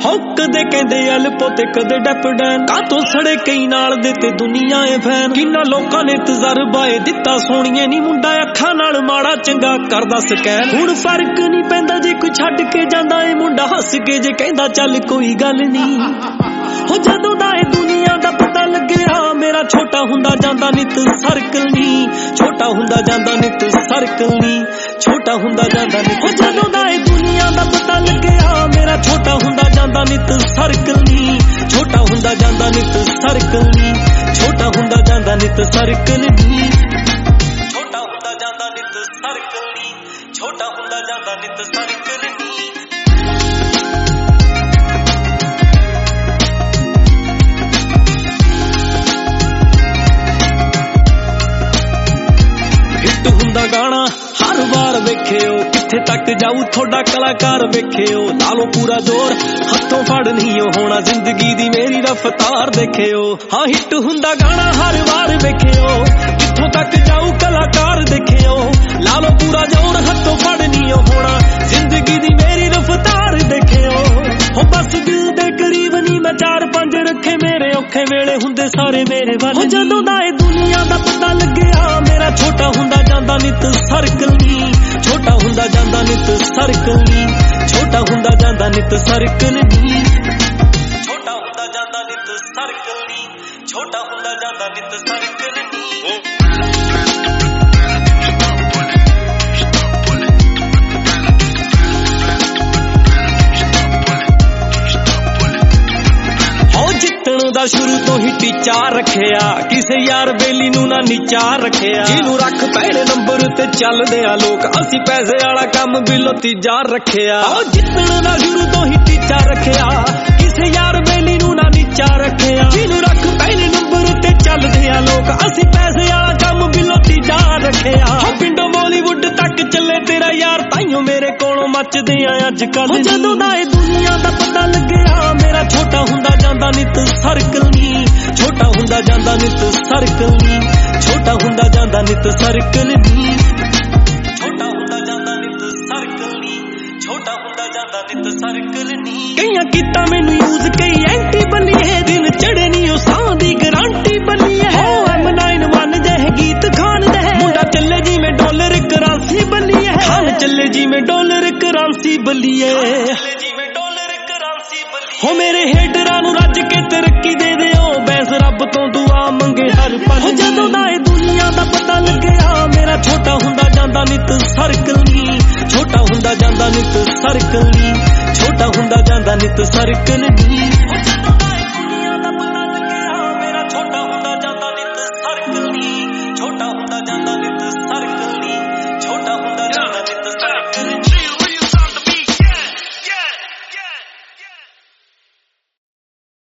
ਕਦੇ ਕਹਿੰਦੇ ਐਲਪੋ ਤੇ ਕਦੇ ਡੈਪਡੈਨ ਕਾਤੋਂ ਸੜੇ ਕਈ ਨਾਲ ਦੇ ਤੇ ਦੁਨੀਆ ਏ ਫੈਨ ਕਿੰਨਾ ਲੋਕਾਂ ਨੇ ਤਜਰਬਾ ਏ ਦਿੱਤਾ ਸੋਹਣੀਏ ਨੀ ਮੁੰਡਾ ਅੱਖਾਂ ਨਾਲ ਮਾੜਾ ਚੰਗਾ ਕਰਦਾ ਸਕੈਨ ਹੁਣ ਫਰਕ ਨਹੀਂ ਪੈਂਦਾ ਜੇ ਕੋਈ ਛੱਡ ਕੇ ਜਾਂਦਾ ਏ ਮੁੰਡਾ ਹੱਸ ਕੇ ਜੇ ਕਹਿੰਦਾ ਚੱਲ ਕੋਈ ਗੱਲ ਨਹੀਂ ਹੋ ਜਦੋਂ ਦਾ ਇਹ ਦੁਨੀਆ ਦਾ ਪਤਾ ਲੱਗਿਆ ਮੇਰਾ ਛੋਟਾ ਹੁੰਦਾ ਜਾਂਦਾ ਨਿਤ ਸਰਕਲ ਨਹੀਂ ਛੋਟਾ ਹੁੰਦਾ ਜਾਂਦਾ ਨਿਤ ਸਰਕਲ ਨਹੀਂ ਛੋਟਾ ਹੁੰਦਾ ਜਾਂਦਾ ਨਿਤ ਹੋ ਜਦੋਂ ਦਾ ਇਹ ਦੁਨੀਆ ਦਾ ਪਤਾ ਲੱਗਿਆ ਮੇਰਾ ਛੋਟਾ ਹੁੰਦਾ ਜਾਂਦਾ ਨਿਤ ਸਰਕਲ ਨਹੀਂ ਛੋਟਾ ਹੁੰਦਾ ਜਾਂਦਾ ਨਿਤ ਸਰਕਲ ਨਹੀਂ ਛੋਟਾ ਹੁੰਦਾ ਜਾਂਦਾ ਨਿਤ ਸਰਕਲ ਨਹੀਂ ਛੋਟਾ ਹੁੰਦਾ ਜਾਂਦਾ ਨਿਤ ਸਰਕਲ ਨਹੀਂ ਛੋਟਾ ਹੁੰਦਾ ਜਾਂਦਾ ਨਿਤ ਸਰਕਲ ਨਹੀਂ ਹੁੰਦਾ ਗਾਣਾ ਹਰ ਵਾਰ ਵੇਖਿਓ ਕਿੱਥੇ ਤੱਕ ਜਾਊ ਤੁਹਾਡਾ ਕਲਾਕਾਰ ਵੇਖਿਓ ਲਾ ਲੋ ਪੂਰਾ ਜ਼ੋਰ ਹੱਥੋਂ ਫੜ ਨਹੀਂ ਹੋਣਾ ਜ਼ਿੰਦਗੀ ਦੀ ਮੇਰੀ ਰਫ਼ਤਾਰ ਦੇਖਿਓ ਹਾਂ ਹਿੱਟ ਹੁੰਦਾ ਗਾਣਾ ਹਰ ਵਾਰ ਵੇਖਿਓ ਕਿੱਥੋਂ ਤੱਕ ਜਾਊ ਕਲਾਕਾਰ ਦੇਖਿਓ ਲਾ ਲੋ ਪੂਰਾ ਜ਼ੋਰ ਹੱਥੋਂ ਫੜ ਨਹੀਂ ਹੋਣਾ ਜ਼ਿੰਦਗੀ ਦੀ ਮੇਰੀ ਰਫ਼ਤਾਰ ਦੇਖਿਓ ਹੋ ਬਸ ਦਿਲ ਦੇ ਕਰੀਬ ਨਹੀਂ ਮੈਂ 4-5 ਰੱਖੇ ਮੇਰੇ ਔਖੇ ਵੇਲੇ ਹੁੰਦੇ ਸਾਰੇ ਮੇਰੇ ਵੱਲ ਜਦੋਂ ਦਾ ਇਹ ਦੁਨੀਆ ਦਾ ਪਤਾ ਲੱਗਿਆ ਮੇਰਾ ਛੋਟਾ ਹੁੰਦਾ ਜਾਂਦਾ ਨਿਤ ਸਰਕਲ ਨਹੀਂ ਛੋਟਾ ਹੁੰਦਾ ਜਾਂਦਾ ਨਿਤ ਸਰਕਲ ਨਹੀਂ ਛੋਟਾ ਹੁੰਦਾ ਜਾਂਦਾ ਨਿਤ ਸਰਕਲ ਨਹੀਂ ਛੋਟਾ ਹੁੰਦਾ ਜਾਂਦਾ ਨਿਤ ਸਰਕਲ ਨਹੀਂ ਛੋਟਾ ਹੁੰਦਾ ਜਾਂਦਾ ਨਿਤ ਸਰਕਲ ਨਹੀਂ ਦਾ ਸ਼ੁਰੂ ਤੋਂ ਹੀ ਟੀਚਾ ਰੱਖਿਆ ਕਿਸੇ ਯਾਰ ਬੇਲੀ ਨੂੰ ਨਾ ਨੀਚਾ ਰੱਖਿਆ ਜਿਹਨੂੰ ਰੱਖ ਪਹਿਲੇ ਨੰਬਰ ਤੇ ਚੱਲਦੇ ਆ ਲੋਕ ਅਸੀਂ ਪੈਸੇ ਵਾਲਾ ਕੰਮ ਬਿੱਲੋ ਤੀਜਾ ਰੱਖਿਆ ਜਿੱਤਣ ਦਾ ਸ਼ੁਰੂ ਤੋਂ ਹੀ ਟੀਚਾ ਰੱਖਿਆ ਕਿਸੇ ਯਾਰ ਬੇਲੀ ਨੂੰ ਨਾ ਨੀਚਾ ਰੱਖਿਆ ਜਿਹਨੂੰ ਰੱਖ ਪਹਿਲੇ ਨੰਬਰ ਤੇ ਚੱਲਦੇ ਆ ਲੋਕ ਅਸੀਂ ਪੈਸੇ ਵਾਲਾ ਕੰਮ ਬਿੱਲੋ ਤੀਜਾ ਰੱਖਿਆ ਪਿੰਡੋਂ ਬਾਲੀਵੁੱਡ ਤੱਕ ਚੱਲੇ ਤੇਰਾ ਯਾਰ ਤਾਈਓ ਮੇਰੇ ਕੋਲੋਂ ਮੱਚਦੇ ਆ ਅੱਜ ਕੱਲ ਜਦੋਂ ਦਾ ਇਹ ਦੁਨੀਆ ਦਾ ਪਤਾ ਲੱਗਿਆ ਮੇਰਾ ਛੋਟਾ ਹੁੰਦਾ ਜਾਂਦਾ ਨਿਤ ਸਰਕਲ ਨਹੀਂ ਛੋਟਾ ਹੁੰਦਾ ਜਾਂਦਾ ਨਿਤ ਸਰਕਲ ਨਹੀਂ ਛੋਟਾ ਹੁੰਦਾ ਜਾਂਦਾ ਨਿਤ ਸਰਕਲ ਨਹੀਂ ਛੋਟਾ ਹੁੰਦਾ ਜਾਂਦਾ ਨਿਤ ਸਰਕਲ ਨਹੀਂ ਛੋਟਾ ਹੁੰਦਾ ਜਾਂਦਾ ਨਿਤ ਸਰਕਲ ਨਹੀਂ ਕਈਆਂ ਕੀਤਾ ਮੈਨੂੰ ਯੂਜ਼ ਕਈ ਐਂਟੀ ਬੱਲੀਏ ਦਿਨ ਚੜੇ ਨਹੀਂ ਉਹ ਸਾਹ ਦੀ ਗਾਰੰਟੀ ਬੱਲੀਏ M91 ਜਿਹੇ ਗੀਤ ਖਾਨ ਦੇ ਮੁੰਡਾ ਚੱਲੇ ਜਿਵੇਂ ਡਾਲਰ ਕਰੰਸੀ ਬੱਲੀਏ ਖਾਨ ਚੱਲੇ ਜਿਵੇਂ ਡਾਲਰ ਕਰੰਸੀ ਬੱਲੀਏ ਹੋ ਮੇਰੇ ਹੇਟਰਾਂ ਨੂੰ ਰੱਜ ਕੇ ਤਰੱਕੀ ਦੇ ਦਿਓ ਬੈਸ ਰੱਬ ਤੋਂ ਦੁਆ ਮੰਗੇ ਹਰ ਪਲ ਜਦੋਂ ਦਾ ਇਹ ਦੁਨੀਆ ਦਾ ਪਤਾ ਲੱਗਿਆ ਮੇਰਾ ਛੋਟਾ ਹੁੰਦਾ ਜਾਂਦਾ ਨਿਤ ਸਰਕਲ ਨਹੀਂ ਛੋਟਾ ਹੁੰਦਾ ਜਾਂਦਾ ਨਿਤ ਸਰਕਲ ਨਹੀਂ ਛੋਟਾ ਹੁੰਦਾ ਜਾਂਦਾ ਨਿਤ ਸਰਕਲ ਨਹੀਂ